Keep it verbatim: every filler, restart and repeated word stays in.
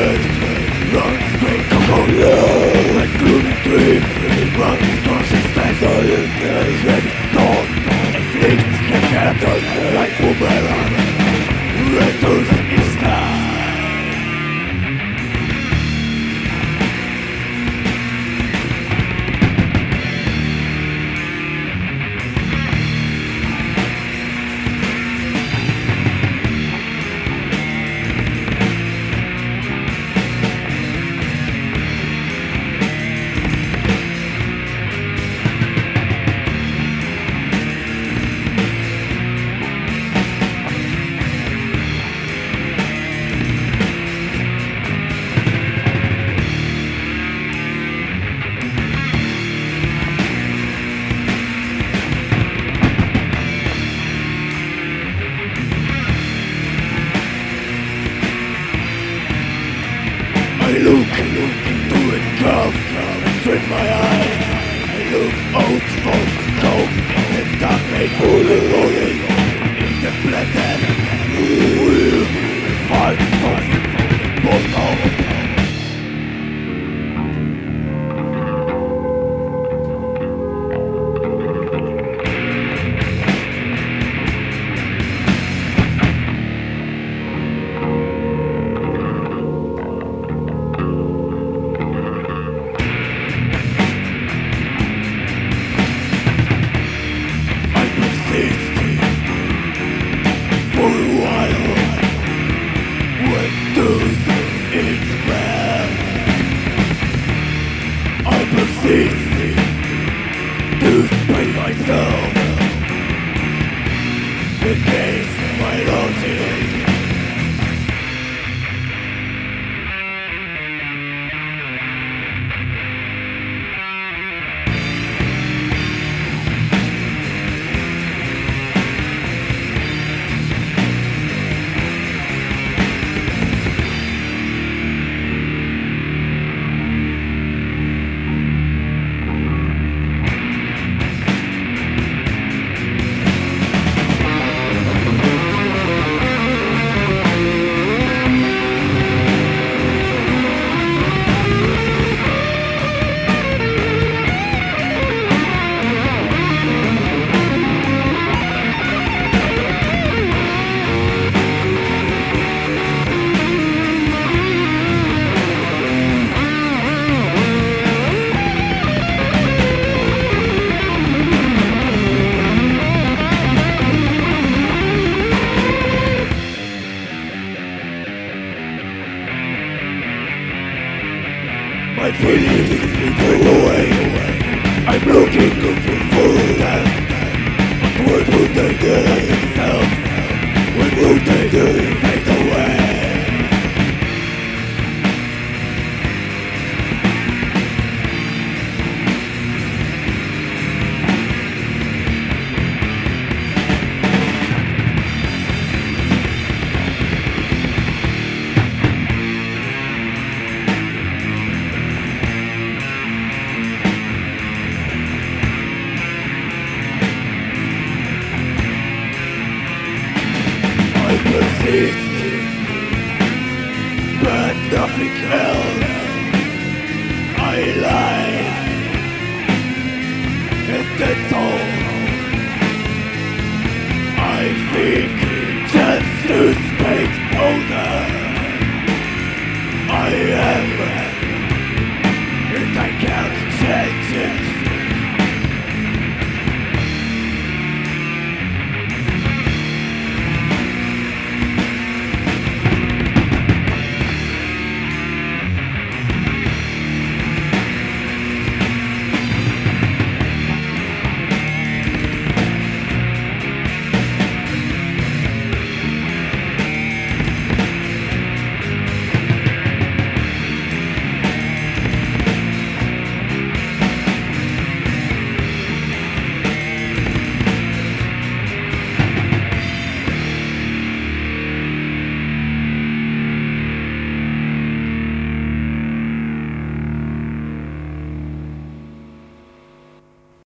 I look, I look into it, come, I strain my eyes. I look out for coke, and dark made fully rolling in the planet. We'll fight for the bottom. To spend myself against my logic. My feelings go away. I'm looking for them. What would they do themselves? What would they do fade away? But nothing else. I lie, and that's all. I think just to speak older. I am